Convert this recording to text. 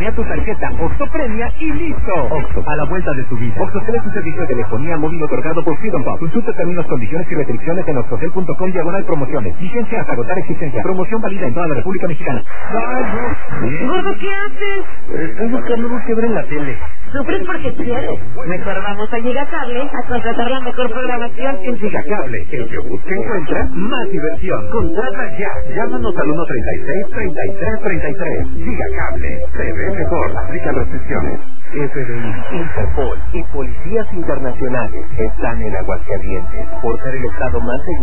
escanea tu tarjeta OXXO Premia y listo. OXXO, a la vuelta de tu vida. OXXO tiene su servicio de telefonía móvil otorgado por Freedom Pop. Consulta términos, condiciones y restricciones en oxxocel.com/promociones. Vigencia hasta agotar existencia. Promoción válida en toda la República Mexicana. Gordo, ¿qué haces? Estoy buscando algo que ver en la tele. Sufres porque quieres. Mejor vamos a Gigacable a contratar la mejor programación en Gigacable, el que busca encuentra más diversión. Contrata ya. Llámanos al 136-3333. Gigacable. Se ve mejor. Aplica restricciones. FBI, Interpol y policías internacionales están en Aguascalientes por ser el estado más seguro